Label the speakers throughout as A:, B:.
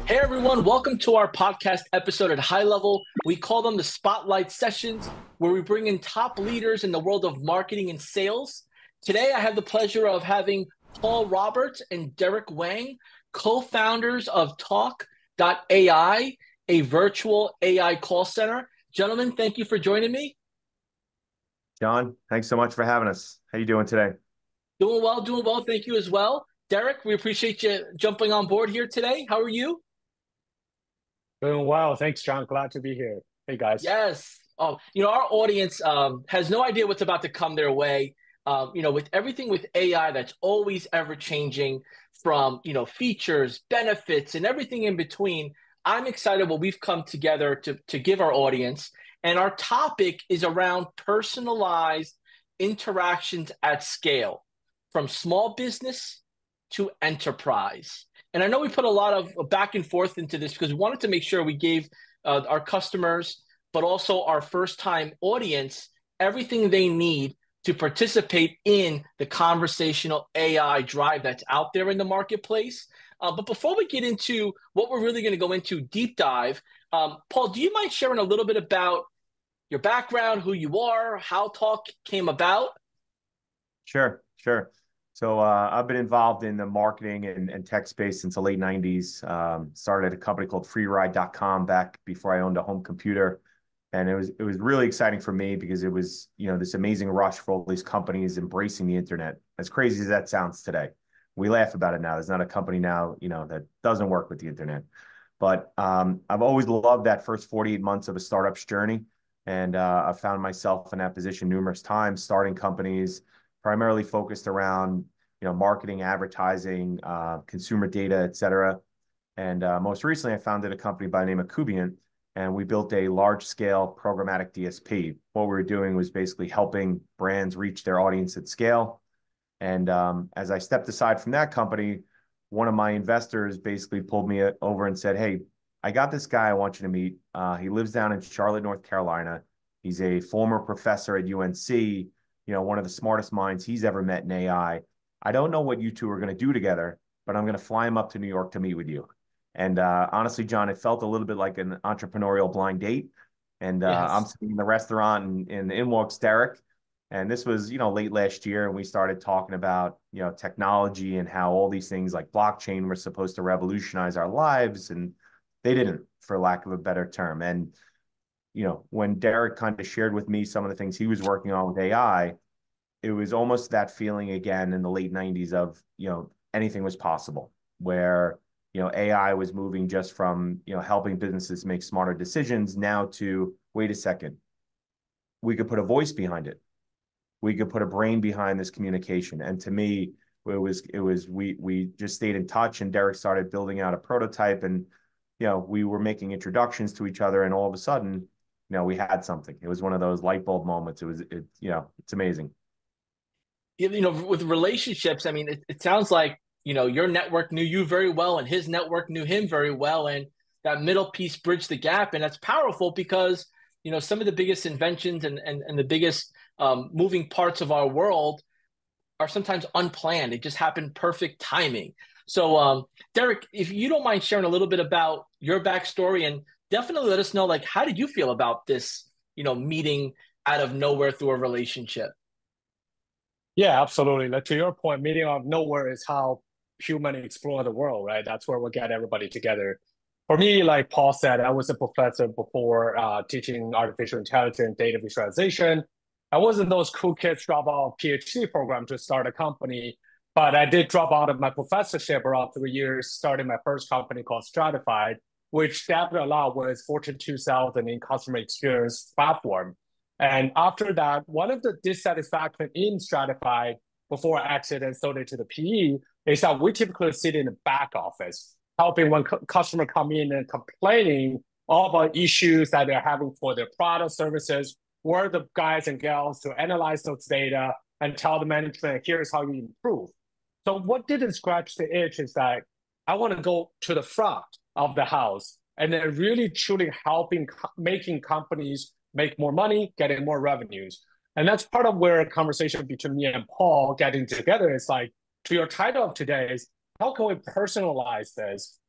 A: Hey everyone, welcome to our podcast episode at High Level. We call them the Spotlight Sessions, where we bring in top leaders in the world of marketing and sales. Today, I have the pleasure of having Paul Roberts and Derek Wang, co-founders of Talk.ai, a virtual AI call center. Gentlemen, thank you for joining me.
B: John, thanks so much for having us. How you doing today?
A: Doing well, doing well. Thank you as well. Derek, we appreciate you jumping on board here today. How are you?
C: Doing well. Thanks, John. Glad to be here. Hey, guys.
A: Yes. Our audience has no idea what's about to come their way. With everything with AI that's always ever changing from, features, benefits, and everything in between, I'm excited what we've come together to give our audience. And our topic is around personalized interactions at scale, from small business to enterprise. And I know we put a lot of back and forth into this because we wanted to make sure we gave our customers, but also our first time audience, everything they need to participate in the conversational AI drive that's out there in the marketplace. But before we get into what we're really going to go into deep dive, Paul, do you mind sharing a little bit about your background, who you are, how Talk came about?
B: Sure. So I've been involved in the marketing and tech space since the late 90s. Started at a company called freeride.com back before I owned a home computer. And it was really exciting for me because it was, this amazing rush for all these companies embracing the internet. As crazy as that sounds today. We laugh about it now. There's not a company now, that doesn't work with the internet. But I've always loved that first 48 months of a startup's journey. And I've found myself in that position numerous times, starting companies primarily focused around, marketing, advertising, consumer data, et cetera. And most recently, I founded a company by the name of Kubient, and we built a large-scale programmatic DSP. What we were doing was basically helping brands reach their audience at scale. And as I stepped aside from that company, one of my investors basically pulled me over and said, "Hey, I got this guy I want you to meet. He lives down in Charlotte, North Carolina. He's a former professor at UNC, one of the smartest minds he's ever met in AI. I don't know what you two are going to do together, but I'm going to fly him up to New York to meet with you." And honestly, John, it felt a little bit like an entrepreneurial blind date. And I'm
A: Yes.
B: sitting in the restaurant and in walks Derek. And this was, late last year. And we started talking about, technology and how all these things like blockchain were supposed to revolutionize our lives. And they didn't, for lack of a better term. And, when Derek kind of shared with me some of the things he was working on with AI, it was almost that feeling again in the late 90s of, anything was possible, where, AI was moving just from, helping businesses make smarter decisions now to, wait a second, we could put a voice behind it. We could put a brain behind this communication. And to me, we just stayed in touch, and Derek started building out a prototype, and, we were making introductions to each other, and all of a sudden, we had something. It was one of those light bulb moments. It's amazing.
A: With relationships, I mean, it sounds like, your network knew you very well and his network knew him very well. And that middle piece bridged the gap. And that's powerful because, some of the biggest inventions and the biggest moving parts of our world are sometimes unplanned. It just happened perfect timing. So, Derek, if you don't mind sharing a little bit about your backstory and definitely let us know, like, how did you feel about this, meeting out of nowhere through a relationship?
C: Yeah, absolutely. Like, to your point, meeting out of nowhere is how humans explore the world, right? That's where we get everybody together. For me, like Paul said, I was a professor before teaching artificial intelligence, data visualization. I wasn't those cool kids drop out of PhD program to start a company, but I did drop out of my professorship around 3 years, starting my first company called Stratified, which definitely allowed was Fortune 2000 in customer experience platform. And after that, one of the dissatisfaction in Stratified before I exited and sold it to the PE is that we typically sit in the back office, helping when customer come in and complaining all about issues that they're having for their product services. We're the guys and gals to analyze those data and tell the management, here's how you improve. So what didn't scratch the itch is that I want to go to the front of the house and then really truly helping making companies make more money, getting more revenues. And that's part of where a conversation between me and Paul getting together is like, to your title of today is how can we personalize this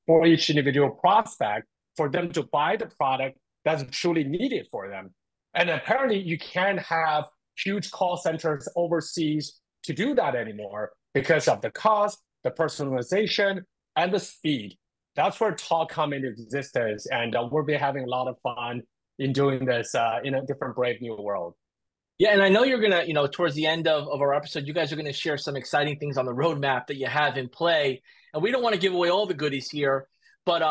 C: for each individual prospect for them to buy the product that's truly needed for them. And apparently you can't have huge call centers overseas to do that anymore because of the cost, the personalization, and the speed. That's where Talk come into existence, and we'll be having a lot of fun in doing this in a different brave new world.
A: Yeah, and I know you're gonna, towards the end of our episode, you guys are gonna share some exciting things on the roadmap that you have in play. And we don't want to give away all the goodies here, but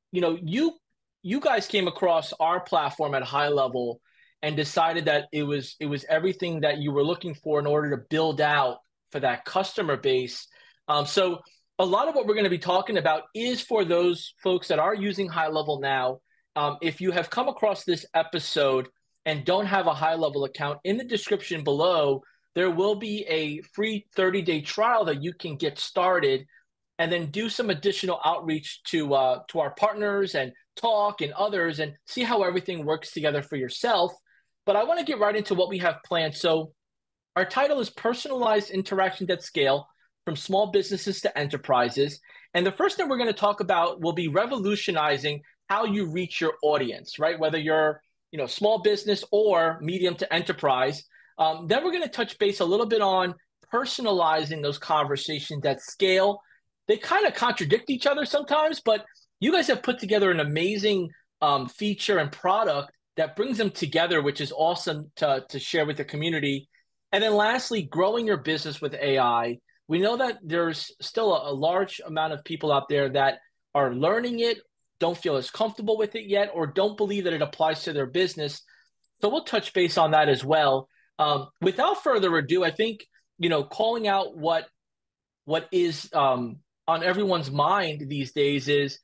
A: you guys came across our platform at High Level and decided that it was everything that you were looking for in order to build out for that customer base. So a lot of what we're going to be talking about is for those folks that are using High Level now. If you have come across this episode and don't have a High Level account, in the description below, there will be a free 30-day trial that you can get started and then do some additional outreach to our partners and Talk and others and see how everything works together for yourself. But I want to get right into what we have planned. So our title is Personalized Interactions at Scale from Small Businesses to Enterprises. And the first thing we're going to talk about will be revolutionizing how you reach your audience, right? Whether you're small business or medium to enterprise. Then we're going to touch base a little bit on personalizing those conversations at scale. They kind of contradict each other sometimes, but you guys have put together an amazing feature and product that brings them together, which is awesome to share with the community. And then lastly, growing your business with AI. We know that there's still a large amount of people out there that are learning it, don't feel as comfortable with it yet, or don't believe that it applies to their business. So we'll touch base on that as well. Without further ado, I think, calling out what is on everyone's mind these days is,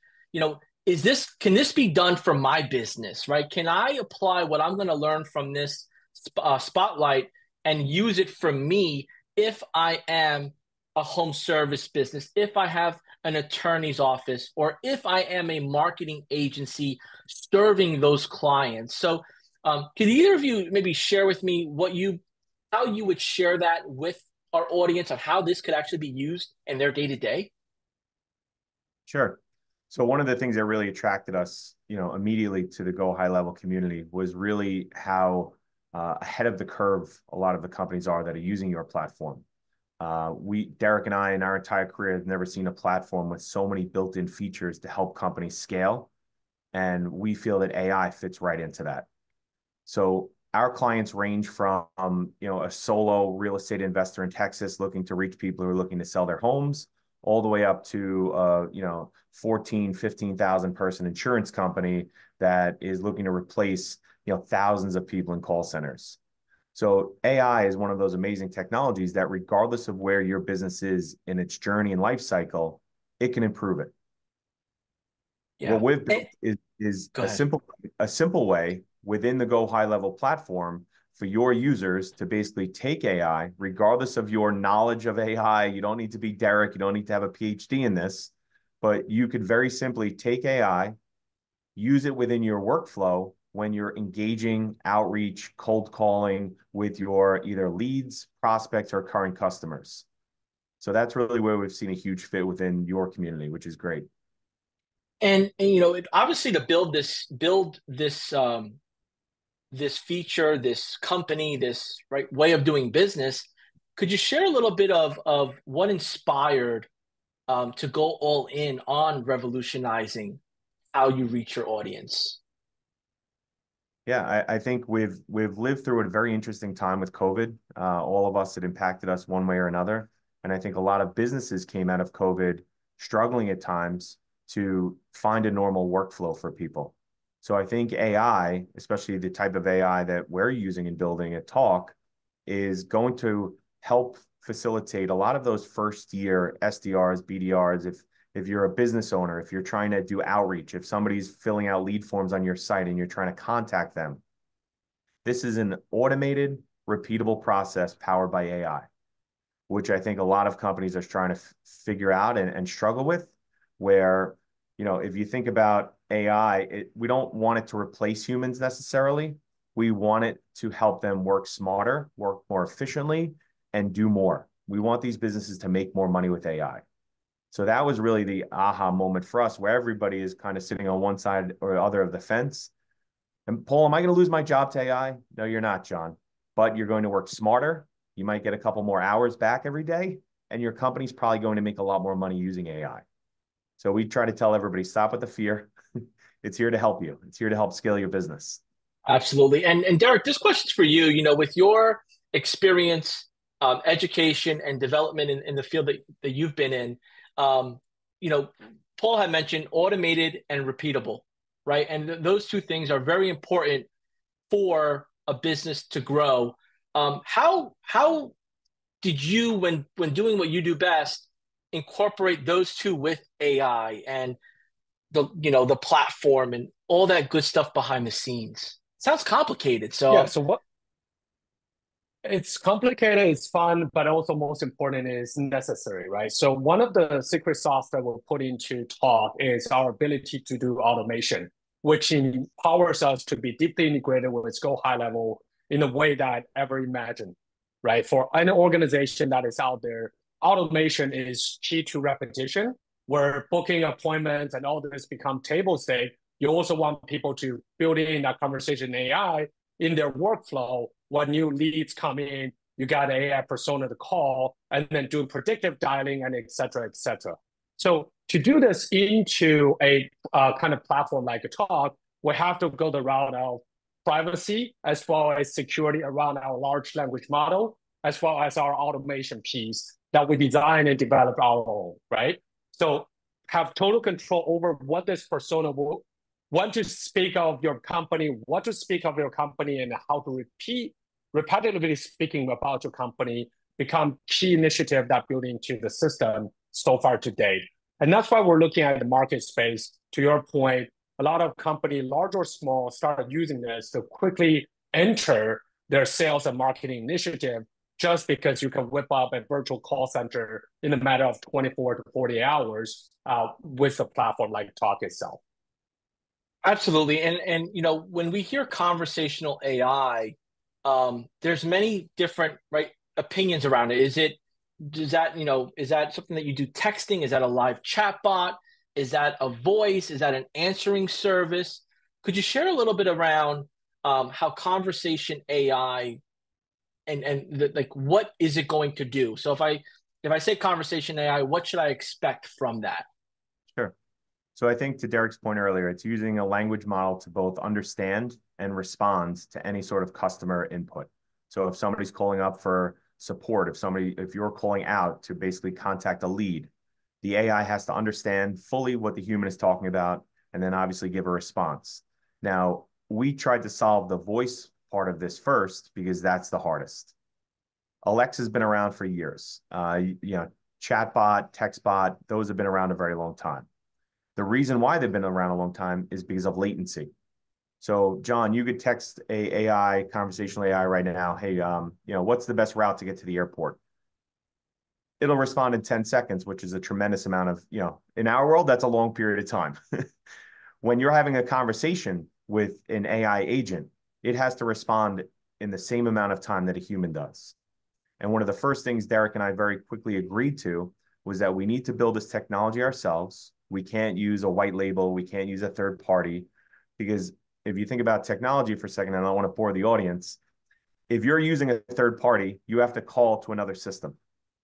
A: can this be done for my business, right? Can I apply what I'm going to learn from this spotlight and use it for me if I am a home service business, if I have an attorney's office, or if I am a marketing agency serving those clients? So could either of you maybe share with me how you would share that with our audience on how this could actually be used in their day-to-day?
B: Sure. So one of the things that really attracted us, immediately to the Go High Level community was really how ahead of the curve a lot of the companies are that are using your platform. Derek and I, in our entire career, have never seen a platform with so many built-in features to help companies scale. And we feel that AI fits right into that. So our clients range from, a solo real estate investor in Texas looking to reach people who are looking to sell their homes, all the way up to, 14, 15,000 person insurance company that is looking to replace, thousands of people in call centers. So AI is one of those amazing technologies that regardless of where your business is in its journey and life cycle, it can improve it. Yeah. What we've built is a simple way within the Go High Level platform for your users to basically take AI, regardless of your knowledge of AI. You don't need to be Derek. You don't need to have a PhD in this, but you could very simply take AI, use it within your workflow when you're engaging, outreach, cold calling with your either leads, prospects, or current customers. So that's really where we've seen a huge fit within your community, which is great.
A: And obviously to build this this feature, this company, this way of doing business, could you share a little bit of what inspired to go all in on revolutionizing how you reach your audience?
B: Yeah, I think we've lived through a very interesting time with COVID. All of us, it impacted us one way or another. And I think a lot of businesses came out of COVID struggling at times to find a normal workflow for people. So I think AI, especially the type of AI that we're using and building at Talk, is going to help facilitate a lot of those first year SDRs, BDRs. If you're a business owner, if you're trying to do outreach, if somebody's filling out lead forms on your site and you're trying to contact them, this is an automated, repeatable process powered by AI, which I think a lot of companies are trying to figure out and struggle with, where, if you think about AI, we don't want it to replace humans necessarily. We want it to help them work smarter, work more efficiently, and do more. We want these businesses to make more money with AI. So that was really the aha moment for us, where everybody is kind of sitting on one side or the other of the fence. And Paul, am I going to lose my job to AI? No, you're not, John. But you're going to work smarter. You might get a couple more hours back every day, and your company's probably going to make a lot more money using AI. So we try to tell everybody, stop with the fear. It's here to help you. It's here to help scale your business.
A: Absolutely. And Derek, this question's for you. With your experience, education, and development in the field that you've been in, um, Paul had mentioned automated and repeatable, right? And those two things are very important for a business to grow. How did you, when doing what you do best, incorporate those two with AI and the platform and all that good stuff behind the scenes? Sounds complicated.
C: Yeah,
A: So
C: so what it's complicated, it's fun, but also most important is necessary, right? So one of the secret sauce that we'll put into Talk is our ability to do automation, which empowers us to be deeply integrated with Go High Level in a way that ever imagined, right? For any organization that is out there, automation is key to repetition, where booking appointments and all this become table stake. You also want people to build in that conversation AI in their workflow. When new leads come in, you got an AI persona to call and then do predictive dialing and et cetera, et cetera. So to do this into a kind of platform like a Talk, we have to go the route of privacy as well as security around our large language model, as well as our automation piece that we design and develop our own, right? So have total control over what this persona will want to speak of your company, what to speak of your company, and how to repetitively speaking about your company become key initiative that built into the system so far to date. And that's why we're looking at the market space. To your point, a lot of companies, large or small, start using this to quickly enter their sales and marketing initiative just because you can whip up a virtual call center in a matter of 24 to 40 hours with a platform like Talk itself.
A: absolutely. And when we hear conversational AI, there's many different opinions around it. Is that something that you do texting? Is that a live chat bot? Is that a voice? Is that an answering service? Could you share a little bit around how conversation AI like what is it going to do? So if I say conversation AI, what should I expect from that?
B: Sure. So I think to Derek's point earlier, it's using a language model to both understand and respond to any sort of customer input. So if somebody's calling up for support, if you're calling out to basically contact a lead, the AI has to understand fully what the human is talking about and then obviously give a response. Now, we tried to solve the voice part of this first because that's the hardest. Alexa's been around for years. Chatbot, textbot, those have been around a very long time. The reason why they've been around a long time is because of latency. So, John, you could text a AI, conversational AI right now, hey, what's the best route to get to the airport? It'll respond in 10 seconds, which is a tremendous amount of, in our world, that's a long period of time. When you're having a conversation with an AI agent, it has to respond in the same amount of time that a human does. And one of the first things Derek and I very quickly agreed to was that we need to build this technology ourselves. We can't use a white label. We can't use a third party, because if you think about technology for a second, and I don't want to bore the audience, if you're using a third party, you have to call to another system.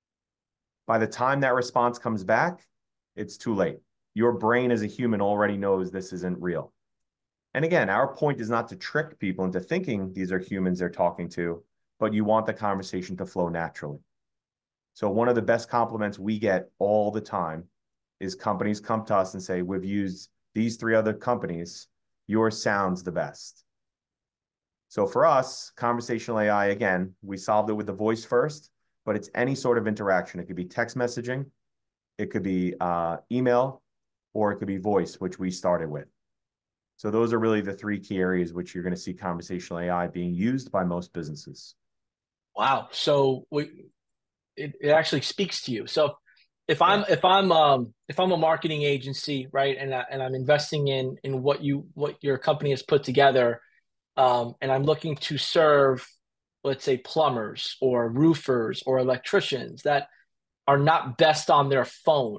B: By the time that response comes back, it's too late. Your brain as a human already knows this isn't real. And again, our point is not to trick people into thinking these are humans they're talking to, but you want the conversation to flow naturally. So one of the best compliments we get all the time is companies come to us and say, we've used these 3 other companies. Yours sounds the best. So for us, conversational AI, again, we solved it with the voice first, but it's any sort of interaction. It could be text messaging, it could be email, or it could be voice, which we started with. So those are really the 3 key areas which you're going to see conversational AI being used by most businesses.
A: Wow. So it actually speaks to you. So if I'm a marketing agency, right, and I'm investing in what your company has put together, and I'm looking to serve, let's say, plumbers or roofers or electricians that are not best on their phone.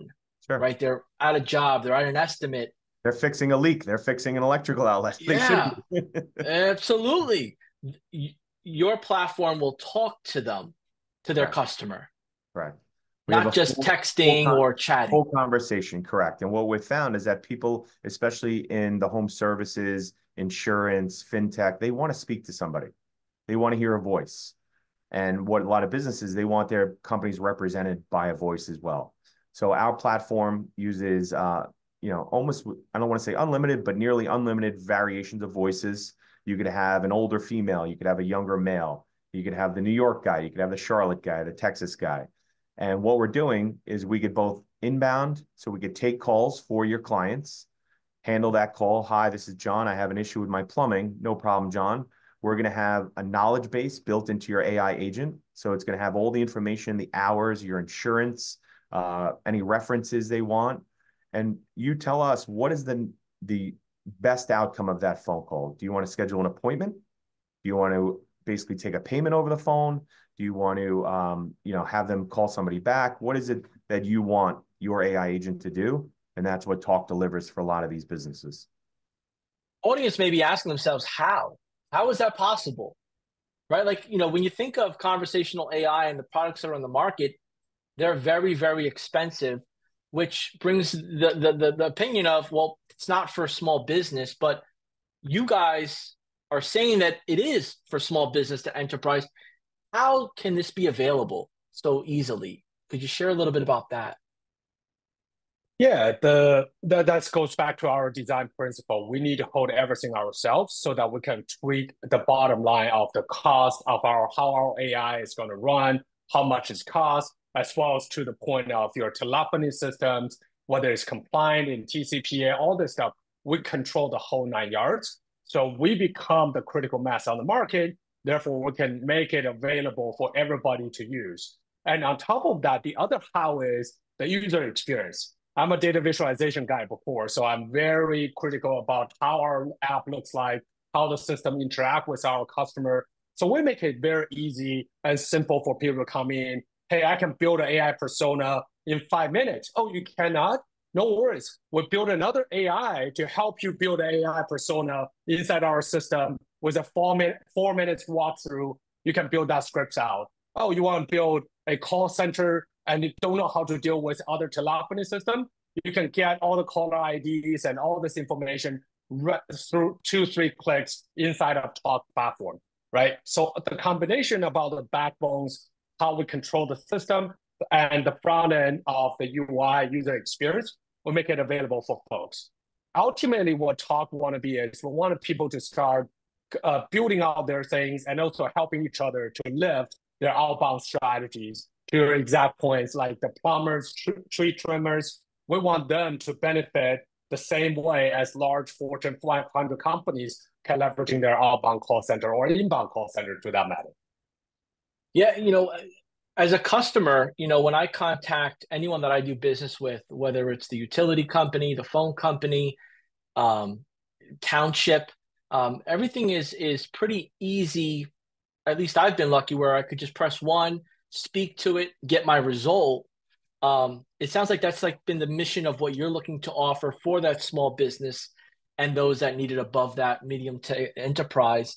B: Sure.
A: right? They're out of job, they're out an estimate.
B: They're fixing a leak. They're fixing an electrical outlet. They should
A: Yeah,
B: be.
A: absolutely. Your platform will talk to them, to their
B: Correct.
A: customer,
B: Correct. We have
A: not
B: a
A: just
B: full
A: texting or chatting.
B: whole conversation, correct. And what we've found is that people, especially in the home services, insurance, fintech, they want to speak to somebody. They want to hear a voice. And what a lot of businesses, they want their companies represented by a voice as well. So our platform uses, almost, I don't want to say unlimited, but nearly unlimited variations of voices. You could have an older female, you could have a younger male, you could have the New York guy, you could have the Charlotte guy, the Texas guy. And what we're doing is we could both inbound, so we could take calls for your clients, handle that call. Hi, this is John. I have an issue with my plumbing. No problem, John. We're going to have a knowledge base built into your AI agent. So it's going to have all the information, the hours, your insurance, any references they want. And you tell us, what is the best outcome of that phone call? Do you want to schedule an appointment? Do you want to basically take a payment over the phone? Do you want to, have them call somebody back? What is it that you want your AI agent to do? And that's what Talk delivers for a lot of these businesses.
A: Audience may be asking themselves, how? How is that possible? Right? Like, when you think of conversational AI and the products that are on the market, they're very, very expensive, which brings the opinion of, well, it's not for small business, but you guys are saying that it is for small business to enterprise. How can this be available so easily? Could you share a little bit about that?
C: Yeah, that goes back to our design principle. We need to hold everything ourselves so that we can tweak the bottom line of the cost of how our AI is going to run, how much it costs, as well as to the point of your telephony systems, whether it's compliant in TCPA, all this stuff. We control the whole 9 yards. So we become the critical mass on the market. Therefore, we can make it available for everybody to use. And on top of that, the other how is the user experience. I'm a data visualization guy before, so I'm very critical about how our app looks like, how the system interact with our customer. So we make it very easy and simple for people to come in. Hey, I can build an AI persona in 5 minutes. Oh, you cannot? No worries. We'll build another AI to help you build an AI persona inside our system with a 4 minutes walkthrough. You can build that scripts out. Oh, you want to build a call center and you don't know how to deal with other telephony system, you can get all the caller IDs and all this information through 2-3 clicks inside of Talk platform, right? So the combination about the backbones, how we control the system, and the front end of the UI user experience will make it available for folks. Ultimately, what Talk want to be is we want people to start building out their things and also helping each other to lift their outbound strategies to your exact points, like the plumbers, tree trimmers. We want them to benefit the same way as large Fortune 500 companies can leveraging their outbound call center or inbound call center to that matter.
A: Yeah, as a customer, when I contact anyone that I do business with, whether it's the utility company, the phone company, township, everything is pretty easy. At least I've been lucky where I could just press one, speak to it, get my result. It sounds like that's like been the mission of what you're looking to offer for that small business and those that need it above that medium to enterprise.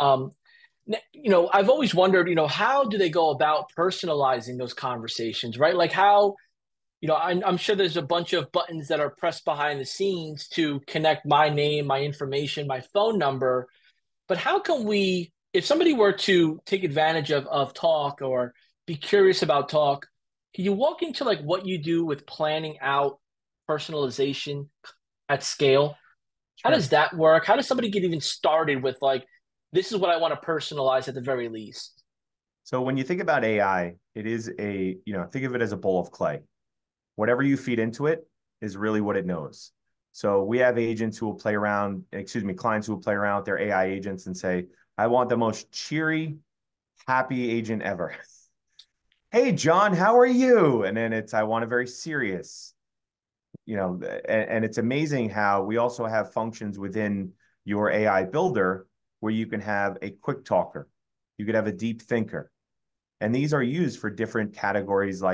A: I've always wondered, how do they go about personalizing those conversations, right? Like how, I'm sure there's a bunch of buttons that are pressed behind the scenes to connect my name, my information, my phone number. But how can we, if somebody were to take advantage of Talk or be curious about Talk, can you walk into like what you do with planning out personalization at scale? How
B: Sure.
A: does that work? How does somebody get even started with like, this is what I want to personalize at the very least?
B: So when you think about AI, it is think of it as a bowl of clay. Whatever you feed into it is really what it knows. So we have agents who will play around, clients who will play around with their AI agents and say, I want the most cheery, happy agent ever. Hey, John, how are you? And then I want a very serious, and it's amazing how we also have functions within your AI builder where you can have a quick talker. You could have a deep thinker. And these are used for different categories like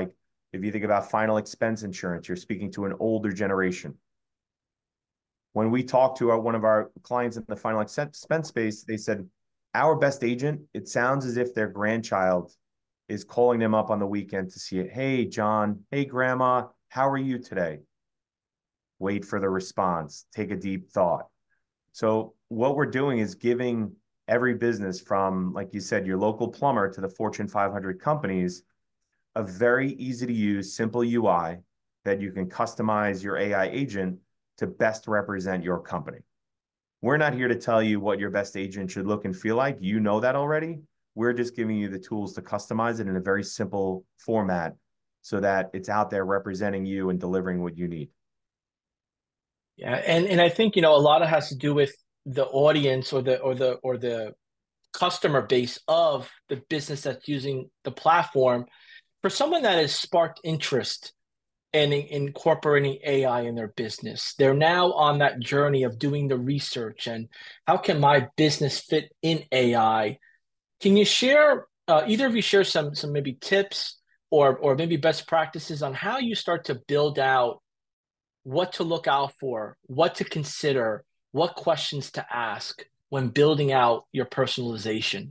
B: If you think about final expense insurance, you're speaking to an older generation. When we talked to one of our clients in the final expense space, they said, our best agent, it sounds as if their grandchild is calling them up on the weekend to see it. Hey, John. Hey, Grandma. How are you today? Wait for the response. Take a deep thought. So what we're doing is giving every business from, like you said, your local plumber to the Fortune 500 companies, a very easy to use, simple UI that you can customize your AI agent to best represent your company. We're not here to tell you what your best agent should look and feel like. You know that already. We're just giving you the tools to customize it in a very simple format so that it's out there representing you and delivering what you need.
A: Yeah, and I think, a lot of has to do with the audience or the customer base of the business that's using the platform. For someone that has sparked interest in incorporating AI in their business, they're now on that journey of doing the research and how can my business fit in AI? Can you share, either of you share some maybe tips or maybe best practices on how you start to build out what to look out for, what to consider, what questions to ask when building out your personalization?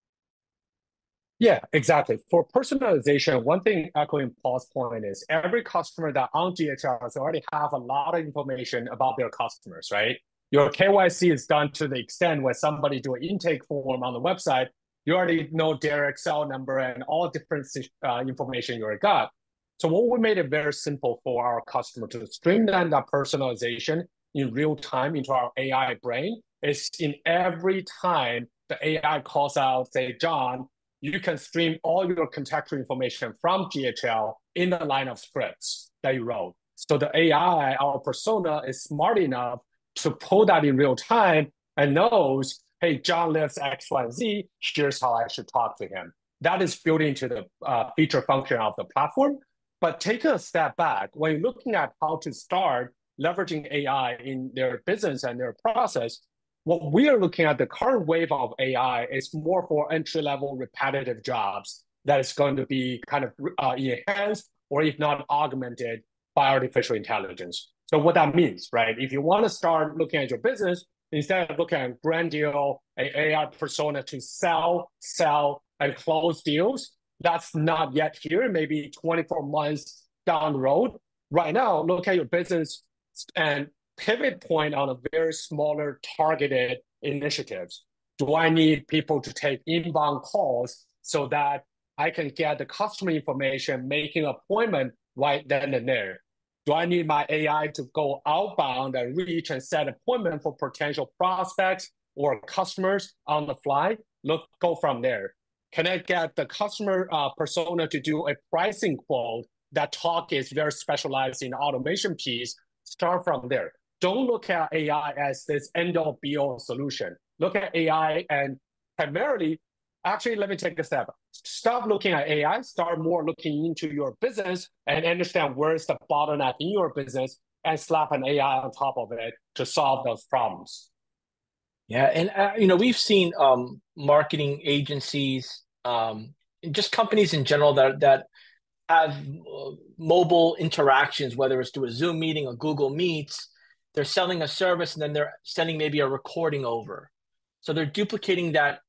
C: Yeah, exactly. For personalization, one thing echoing Paul's point is every customer that on GHRs already have a lot of information about their customers, right? Your KYC is done to the extent when somebody do an intake form on the website, you already know their Excel number and all different information you already got. So what we made it very simple for our customer to streamline that personalization in real time into our AI brain is in every time the AI calls out, say, John, you can stream all your contextual information from GHL in the line of scripts that you wrote. So the AI, our persona, is smart enough to pull that in real time and knows, hey, John lives X, Y, and Z. Here's how I should talk to him. That is built into the feature function of the platform. But take a step back. When you're looking at how to start leveraging AI in their business and their process, what we are looking at, the current wave of AI is more for entry-level repetitive jobs that is going to be kind of enhanced or if not augmented by artificial intelligence. So what that means, right? If you want to start looking at your business, instead of looking at brand deal, an AI persona to sell, and close deals, that's not yet here, maybe 24 months down the road. Right now, look at your business and pivot point on a very smaller targeted initiatives. Do I need people to take inbound calls so that I can get the customer information, making an appointment right then and there? Do I need my AI to go outbound and reach and set appointment for potential prospects or customers on the fly? Go from there. Can I get the customer persona to do a pricing quote? That talk is very specialized in automation piece. Start from there. Don't look at AI as this end-all be-all solution. Look at AI and primarily, actually, let me take a step. Stop looking at AI, start more looking into your business and understand where's the bottleneck in your business and slap an AI on top of it to solve those problems.
A: Yeah, and we've seen marketing agencies, just companies in general that have mobile interactions, whether it's through a Zoom meeting or Google Meets. They're selling a service and then they're sending maybe a recording over. So they're duplicating that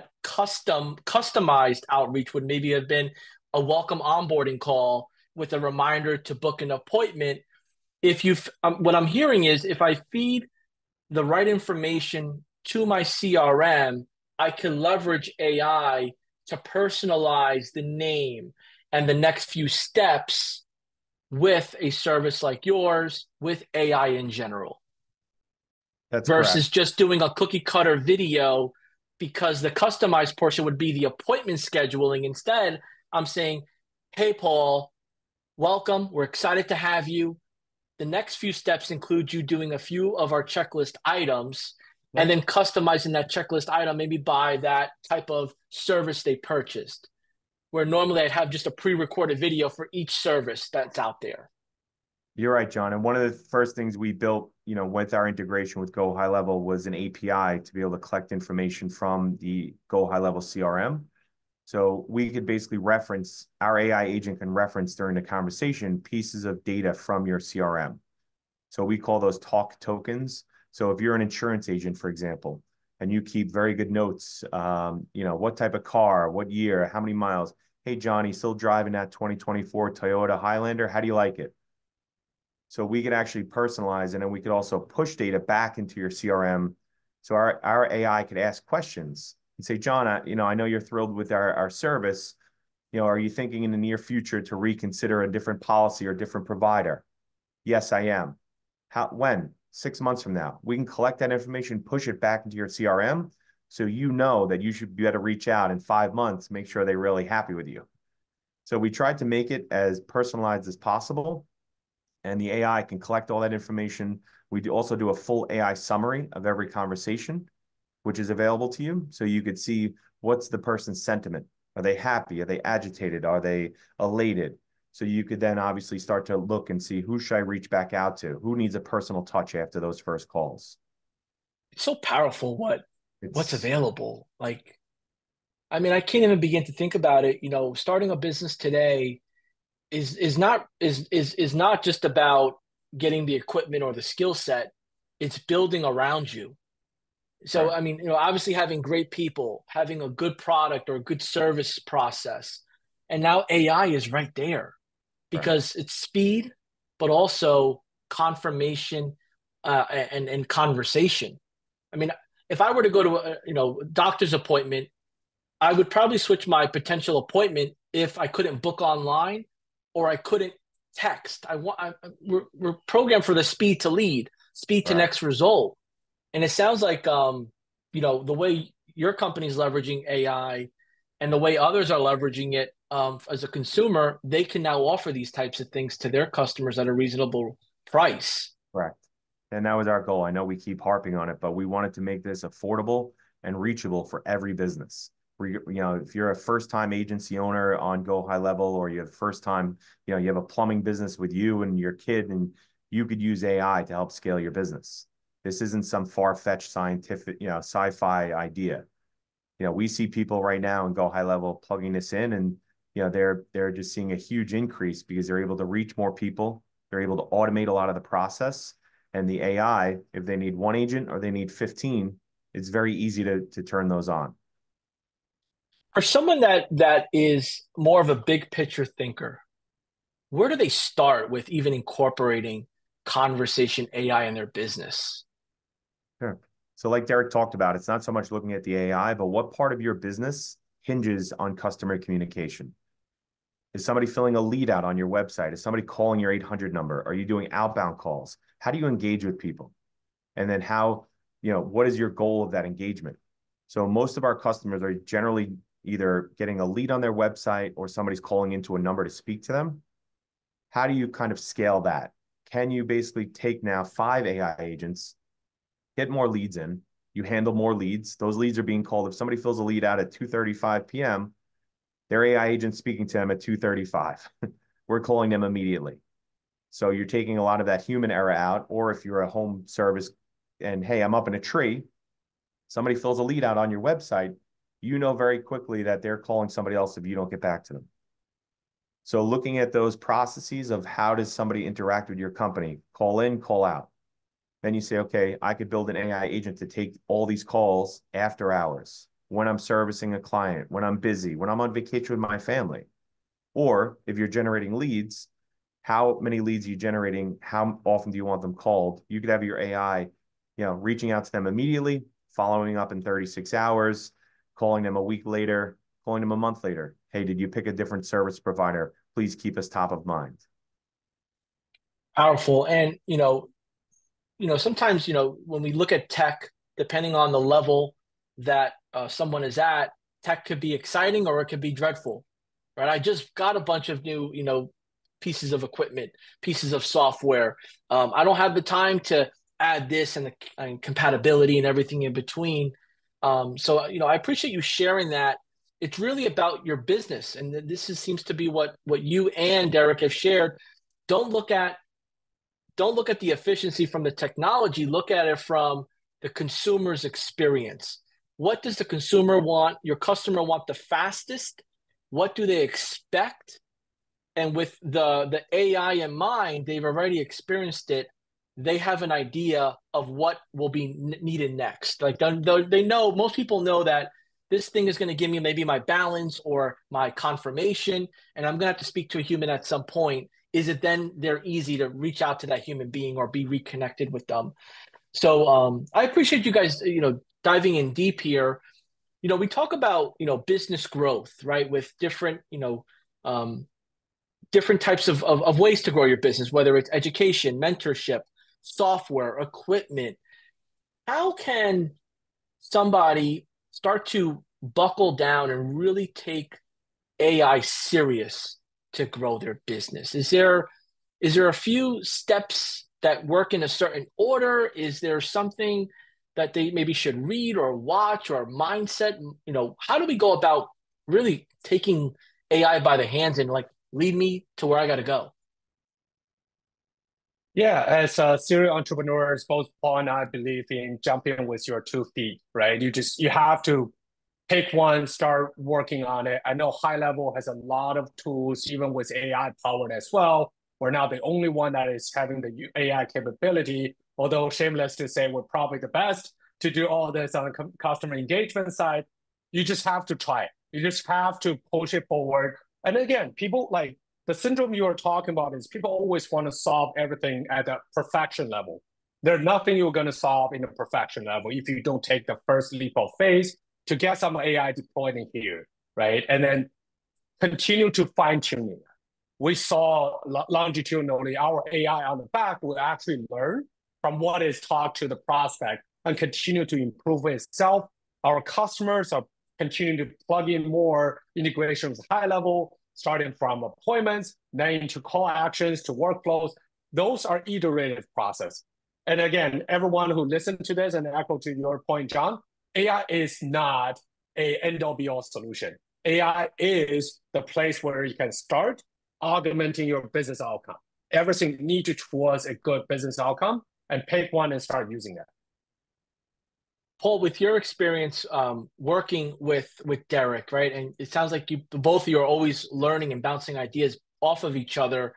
A: customized outreach would maybe have been a welcome onboarding call with a reminder to book an appointment. What I'm hearing is if I feed the right information to my CRM, I can leverage AI to personalize the name and the next few steps with a service like yours, with AI in general.
B: That's
A: versus
B: correct.
A: just doing a cookie cutter video, because the customized portion would be the appointment scheduling. Instead, I'm saying, hey, Paul, welcome. We're excited to have you. The next few steps include you doing a few of our checklist items and then customizing that checklist item maybe by that type of service they purchased, where normally I'd have just a pre-recorded video for each service that's out there.
B: You're right, John. And one of the first things we built, with our integration with Go High Level was an API to be able to collect information from the Go High Level CRM So we could basically reference, our AI agent can reference during the conversation pieces of data from your CRM. So we call those talk tokens. So if you're an insurance agent, for example, and you keep very good notes, what type of car, what year, how many miles. Hey, Johnny, still driving that 2024 Toyota Highlander? How do you like it? So we could actually personalize, and then we could also push data back into your CRM. So our AI could ask questions and say, John, I know you're thrilled with our service. Are you thinking in the near future to reconsider a different policy or different provider? Yes, I am. When? 6 months from now. We can collect that information, push it back into your CRM, so you know that you should be able to reach out in 5 months, make sure they're really happy with you. So we tried to make it as personalized as possible, and the AI can collect all that information. We also do a full AI summary of every conversation, which is available to you. So you could see what's the person's sentiment. Are they happy? Are they agitated? Are they elated? So you could then obviously start to look and see, who should I reach back out to? Who needs a personal touch after those first calls?
A: It's so powerful what's
B: It's
A: available. I can't even begin to think about it. Starting a business today is not just about getting the equipment or the skill set. It's building around you. So,
B: right,
A: obviously having great people, having a good product or a good service process. And now AI is right there
B: right,
A: because it's speed, but also confirmation and conversation. I mean, if I were to go to a doctor's appointment, I would probably switch my potential appointment if I couldn't book online or I couldn't text. We're programmed for the speed to lead, speed to
B: right.
A: next result. And it sounds like the way your company is leveraging AI and the way others are leveraging it as a consumer, they can now offer these types of things to their customers at a reasonable price.
B: Correct. And that was our goal. I know we keep harping on it, but we wanted to make this affordable and reachable for every business. If you're a first-time agency owner on Go High Level, or you have first time, you have a plumbing business with you and your kid, and you could use AI to help scale your business. This isn't some far-fetched scientific, sci-fi idea. We see people right now in Go High Level plugging this in, and they're just seeing a huge increase because they're able to reach more people. They're able to automate a lot of the process. And the AI, if they need one agent or they need 15, it's very easy to turn those on.
A: For someone that is more of a big picture thinker, where do they start with even incorporating conversation AI in their business?
B: Sure. So like Derek talked about, it's not so much looking at the AI, but what part of your business hinges on customer communication? Is somebody filling a lead out on your website? Is somebody calling your 800 number? Are you doing outbound calls? How do you engage with people? And then what is your goal of that engagement? So most of our customers are generally either getting a lead on their website or somebody's calling into a number to speak to them. How do you kind of scale that? Can you basically take now 5 AI agents, get more leads in, you handle more leads. Those leads are being called. If somebody fills a lead out at 2:35 p.m., their AI agent speaking to them at 2:35. We're calling them immediately. So you're taking a lot of that human error out. Or if you're a home service and, hey, I'm up in a tree, somebody fills a lead out on your website, you know very quickly that they're calling somebody else if you don't get back to them. So looking at those processes of how does somebody interact with your company, call in, call out. Then you say, okay, I could build an AI agent to take all these calls after hours, when I'm servicing a client, when I'm busy, when I'm on vacation with my family. Or if you're generating leads, how many leads are you generating? How often do you want them called? You could have your AI, reaching out to them immediately, following up in 36 hours, calling them a week later, calling them a month later. Hey, did you pick a different service provider? Please keep us top of mind.
A: Powerful. And, sometimes, when we look at tech, depending on the level that someone is at, tech could be exciting or it could be dreadful, right? I just got a bunch of new, pieces of equipment, pieces of software. I don't have the time to add this and compatibility and everything in between. So, I appreciate you sharing that. It's really about your business. And seems to be what you and Derek have shared. Don't look at the efficiency from the technology. Look at it from the consumer's experience. what does the consumer want, your customer want the fastest? What do they expect? And with the AI in mind, they've already experienced it. They have an idea of what will be needed next. Like they know, most people know that this thing is going to give me maybe my balance or my confirmation, and I'm going to have to speak to a human at some point. Is it then they're easy to reach out to that human being or be reconnected with them? So I appreciate you guys, diving in deep here. We talk about, business growth, right? With different, different types of ways to grow your business, whether it's education, mentorship, software, equipment. How can somebody start to buckle down and really take AI serious to grow their business? Is there a few steps that work in a certain order? Is there something that they maybe should read or watch or mindset? How do we go about really taking AI by the hands and like lead me to where I got to go?
C: Yeah, as serial entrepreneurs, both Paul and I believe in jumping with your 2 feet, right? You have to pick one, start working on it. I know High Level has a lot of tools, even with AI powered as well. We're not the only one that is having the AI capability, although shameless to say we're probably the best to do all this on the customer engagement side. You just have to try it. You just have to push it forward. And again, people like the syndrome you are talking about is people always want to solve everything at a perfection level. There's nothing you're going to solve in a perfection level if you don't take the first leap of faith to get some AI deployed in here, right? And then continue to fine tuning. We saw longitudinally our AI on the back will actually learn from what is taught to the prospect and continue to improve itself. Our customers are continuing to plug in more integrations High Level, starting from appointments, then into call actions to workflows. Those are iterative process. And again, everyone who listened to this and echo to your point, John, AI is not a end-all be-all solution. AI is the place where you can start augmenting your business outcome. Everything needs towards a good business outcome, and pick one and start using that.
A: Paul, with your experience working with Derek, right? And it sounds like both of you are always learning and bouncing ideas off of each other.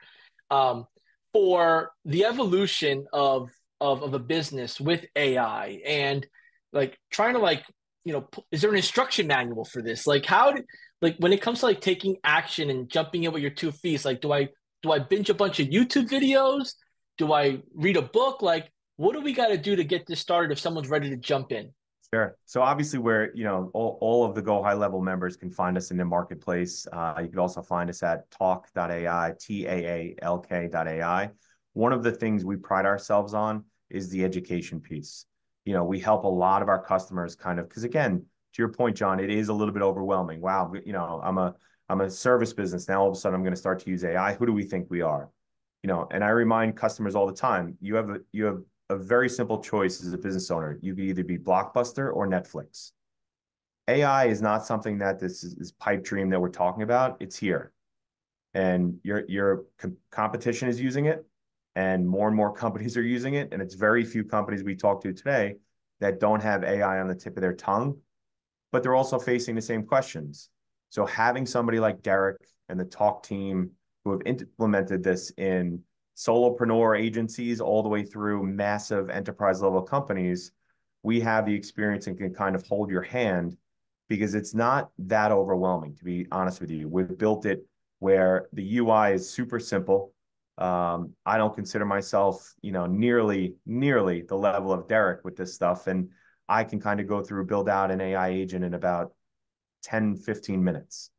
A: For the evolution of a business with AI and like trying to is there an instruction manual for this? Like when it comes to like taking action and jumping in with your 2 feet, like do I binge a bunch of YouTube videos? Do I read a book? Like what do we got to do to get this started if someone's ready to jump in?
B: Sure. So obviously we're, all of the Go High Level members can find us in the marketplace. You can also find us at talk.ai, TAALK.ai. One of the things we pride ourselves on is the education piece. We help a lot of our customers kind of, because again, to your point, John, it is a little bit overwhelming. Wow, I'm a service business. Now all of a sudden I'm going to start to use AI. Who do we think we are? And I remind customers all the time, you have a very simple choice as a business owner. You can either be Blockbuster or Netflix. AI is not something that this is pipe dream that we're talking about. It's here. And your competition is using it, and more companies are using it. And it's very few companies we talk to today that don't have AI on the tip of their tongue, but they're also facing the same questions. So having somebody like Derek and the Talk team who have implemented this in solopreneur agencies all the way through massive enterprise level companies, we have the experience and can kind of hold your hand because it's not that overwhelming, to be honest with you. We've built it where the UI is super simple. I don't consider myself, nearly the level of Derek with this stuff. And I can kind of go through, build out an AI agent in about 10, 15 minutes.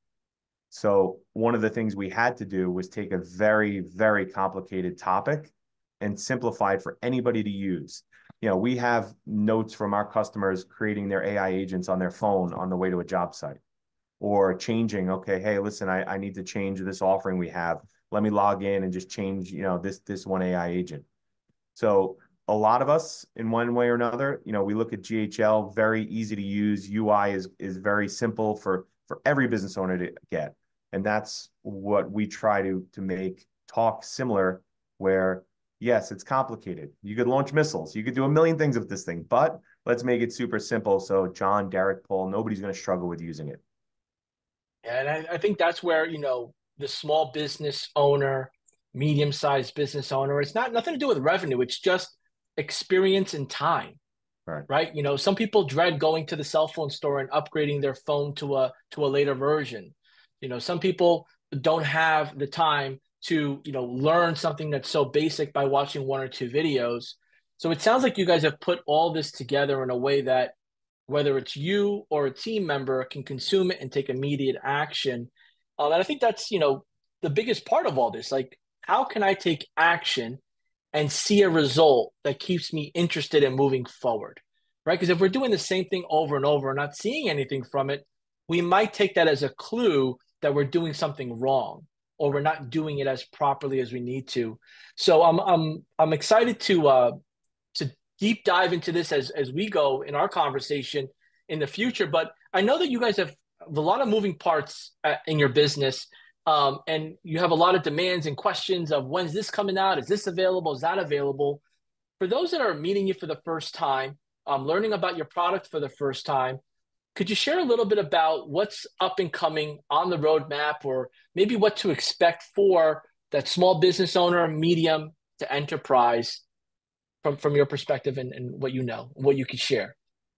B: So one of the things we had to do was take a very, very complicated topic and simplify it for anybody to use. We have notes from our customers creating their AI agents on their phone on the way to a job site, or changing, okay, hey, listen, I need to change this offering we have. Let me log in and just change, this one AI agent. So a lot of us, in one way or another, we look at GHL, very easy to use. UI is very simple for every business owner to get. And that's what we try to make Talk similar, where Yes, it's complicated. You could launch missiles. You could do a million things with this thing, but let's make it super simple. So John, Derek, Paul, nobody's going to struggle with using it.
A: And I think that's where, the small business owner, medium-sized business owner, it's not nothing to do with revenue. It's just experience and time,
B: Right.
A: right? Some people dread going to the cell phone store and upgrading their phone to a later version. Some people don't have the time to, learn something that's so basic by watching one or two videos. So it sounds like you guys have put all this together in a way that whether it's you or a team member can consume it and take immediate action. And I think that's, the biggest part of all this. Like, how can I take action and see a result that keeps me interested in moving forward, right? Because if we're doing the same thing over and over and not seeing anything from it, we might take that as a clue that we're doing something wrong or we're not doing it as properly as we need to. So I'm excited to deep dive into this as we go in our conversation in the future. But I know that you guys have a lot of moving parts in your business. And you have a lot of demands and questions of when's this coming out? Is this available? Is that available? For those that are meeting you for the first time, learning about your product for the first time, could you share a little bit about what's up and coming on the roadmap, or maybe what to expect for that small business owner, medium to enterprise, from your perspective and what what you could share?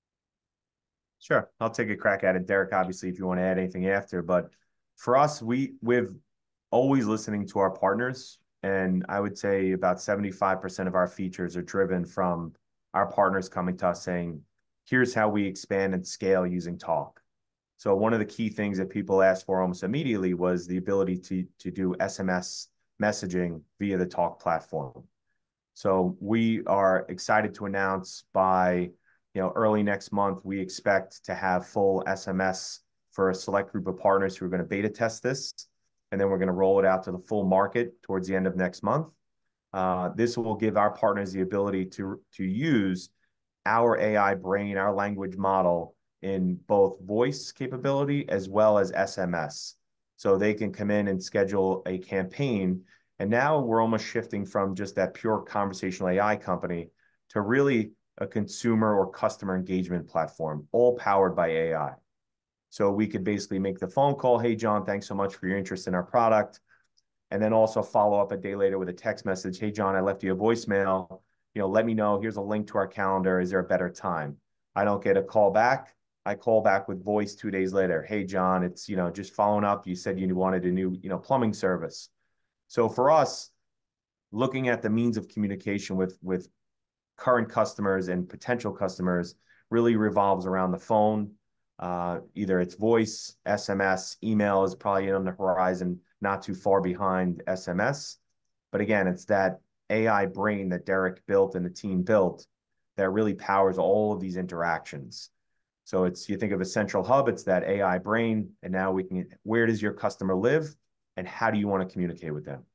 B: Sure. I'll take a crack at it. Derek, obviously, if you want to add anything after, but for us, we've always listening to our partners. And I would say about 75% of our features are driven from our partners coming to us saying, here's how we expand and scale using Talk. So one of the key things that people asked for almost immediately was the ability to do SMS messaging via the Talk platform. So we are excited to announce by early next month, we expect to have full SMS for a select group of partners who are going to beta test this. And then we're going to roll it out to the full market towards the end of next month. This will give our partners the ability to use our AI brain, our language model in both voice capability as well as SMS. So they can come in and schedule a campaign. And now we're almost shifting from just that pure conversational AI company to really a consumer or customer engagement platform, all powered by AI. So we could basically make the phone call, hey, John, thanks so much for your interest in our product. And then also follow up a day later with a text message, hey, John, I left you a voicemail. Let me know. Here's a link to our calendar. Is there a better time? I don't get a call back. I call back with voice 2 days later. Hey, John, it's, just following up. You said you wanted a new, plumbing service. So for us, looking at the means of communication with current customers and potential customers really revolves around the phone. Either it's voice, SMS, email is probably on the horizon, not too far behind SMS. But again, it's that AI brain that Derek built and the team built that really powers all of these interactions. So you think of a central hub, it's that AI brain, and now where does your customer live and how do you want to communicate with them?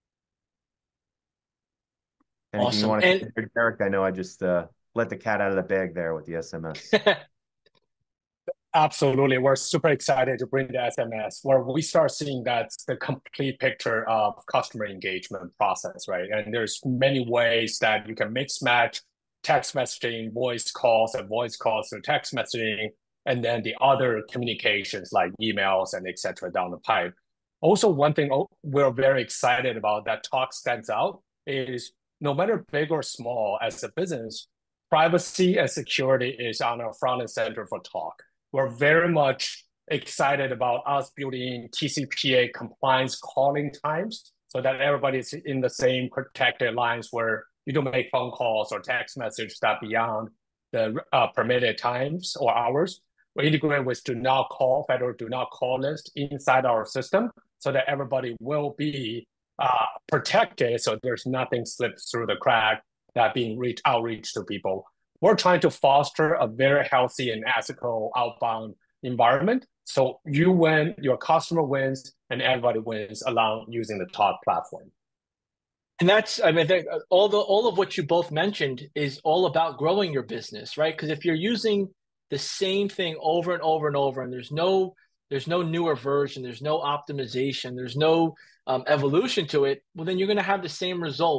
B: Anything
A: Awesome.
B: you want to share, Derek? I know I just let the cat out of the bag there with the SMS.
C: Absolutely. We're super excited to bring the SMS where we start seeing that's the complete picture of customer engagement process, right? And there's many ways that you can mix match text messaging, voice calls, and voice calls to text messaging, and then the other communications like emails and et cetera down the pipe. Also, one thing we're very excited about that Talk stands out is no matter big or small as a business, privacy and security is on our front and center for Talk. We're very much excited about us building TCPA compliance calling times so that everybody's in the same protected lines where you don't make phone calls or text messages that beyond the permitted times or hours. We integrate with federal do not call list inside our system so that everybody will be protected so there's nothing slips through the crack that being outreach to people. We're trying to foster a very healthy and ethical outbound environment. So you win, your customer wins, and everybody wins along using the Talk platform.
A: And I think all of what you both mentioned is all about growing your business, right? Because if you're using the same thing over and over and over, and there's no newer version, there's no optimization, there's no evolution to it, well, then you're going to have the same result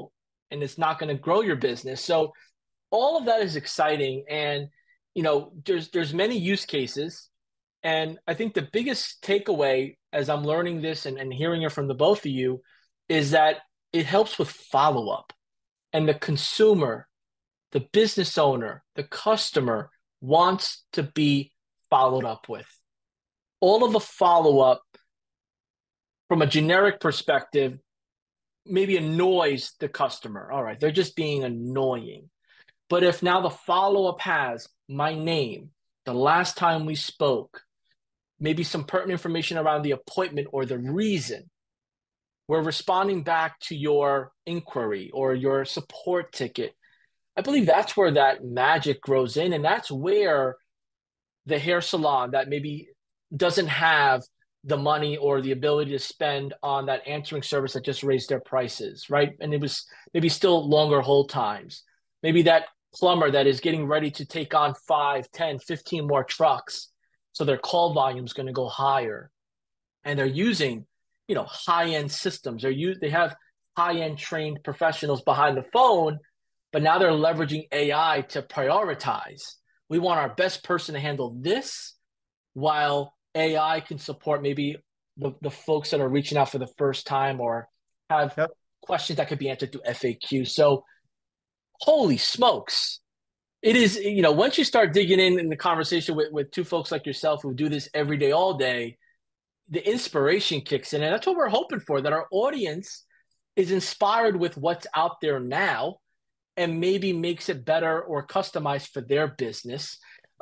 A: and it's not going to grow your business. So all of that is exciting. And, there's many use cases. And I think the biggest takeaway as I'm learning this and hearing it from the both of you is that it helps with follow-up. And the consumer, the business owner, the customer wants to be followed up with. All of the follow-up from a generic perspective maybe annoys the customer. All right, they're just being annoying. But if now the follow-up has my name, the last time we spoke, maybe some pertinent information around the appointment or the reason, we're responding back to your inquiry or your support ticket. I believe that's where that magic grows in. And that's where the hair salon that maybe doesn't have the money or the ability to spend on that answering service that just raised their prices, right? And it was maybe still longer hold times. Maybe that plumber that is getting ready to take on 5, 10, 15 more trucks. So their call volume is going to go higher. And they're using, high-end systems. They have high-end trained professionals behind the phone, but now they're leveraging AI to prioritize. We want our best person to handle this while AI can support maybe the folks that are reaching out for the first time or have questions that could be answered through FAQ. So holy smokes. It is, once you start digging in the conversation with two folks like yourself who do this every day, all day, the inspiration kicks in. And that's what we're hoping for, that our audience is inspired with what's out there now and maybe makes it better or customized for their business.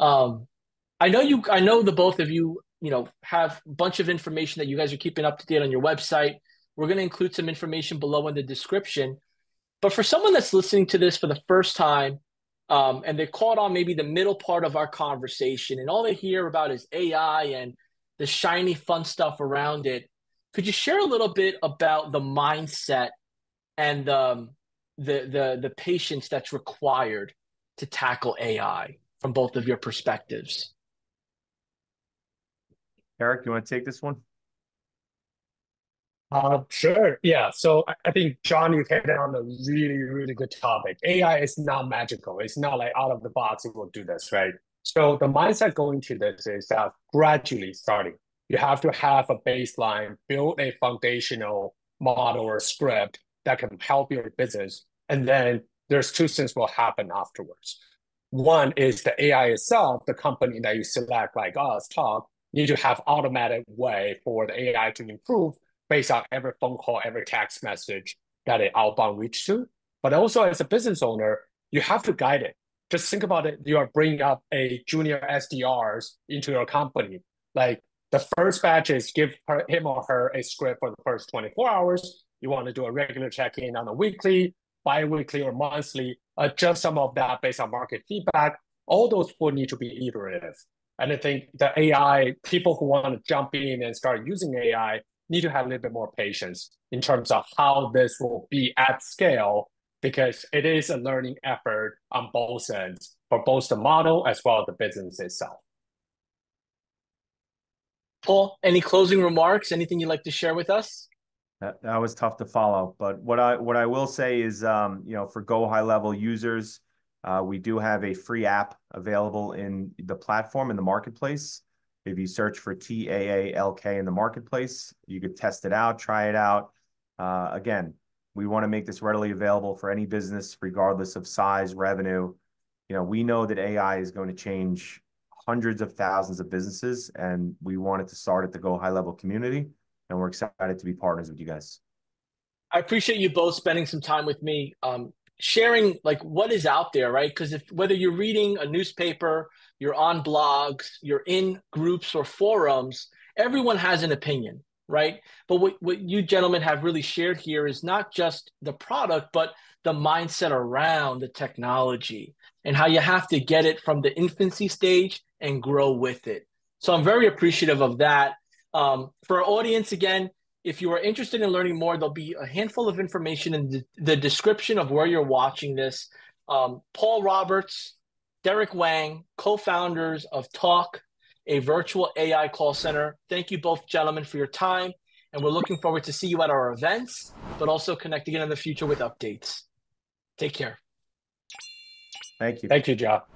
A: I know the both of you, have a bunch of information that you guys are keeping up to date on your website. We're going to include some information below in the description. But for someone that's listening to this for the first time, and they caught on maybe the middle part of our conversation, and all they hear about is AI and the shiny fun stuff around it, could you share a little bit about the mindset and the patience that's required to tackle AI from both of your perspectives?
B: Eric, you want to take this one?
C: Sure. Yeah. So I think, John, you hit on a really, really good topic. AI is not magical. It's not like out of the box it will do this, right? So the mindset going to this is that gradually starting. You have to have a baseline, build a foundational model or script that can help your business. And then there's two things will happen afterwards. One is the AI itself, the company that you select, like us, Talk, need to have automatic way for the AI to improve based on every phone call, every text message that it outbound reach to. But also as a business owner, you have to guide it. Just think about it. You are bringing up a junior SDRs into your company. Like the first batch is give him or her a script for the first 24 hours. You want to do a regular check-in on a weekly, bi-weekly, or monthly, adjust some of that based on market feedback. All those will need to be iterative. And I think the AI, people who want to jump in and start using AI need to have a little bit more patience in terms of how this will be at scale, because it is a learning effort on both ends for both the model as well as the business itself.
A: Paul, any closing remarks? Anything you'd like to share with us?
B: That was tough to follow, but what I will say is, for Go High Level users, we do have a free app available in the platform in the marketplace. If you search for TAALK in the marketplace, you could test it out, try it out. Again, we want to make this readily available for any business, regardless of size, revenue. We know that AI is going to change hundreds of thousands of businesses, and we wanted to start at the Go High Level community, and we're excited to be partners with you guys.
A: I appreciate you both spending some time with me, sharing like what is out there, right? Because whether you're reading a newspaper, you're on blogs, you're in groups or forums, everyone has an opinion, right? But what you gentlemen have really shared here is not just the product, but the mindset around the technology and how you have to get it from the infancy stage and grow with it. So I'm very appreciative of that. For our audience, again, if you are interested in learning more, there'll be a handful of information in the description of where you're watching this. Paul Roberts, Derek Wang, co-founders of Talk, a virtual AI call center. Thank you both, gentlemen, for your time. And we're looking forward to see you at our events, but also connect again in the future with updates. Take care.
B: Thank you.
C: Thank you, John.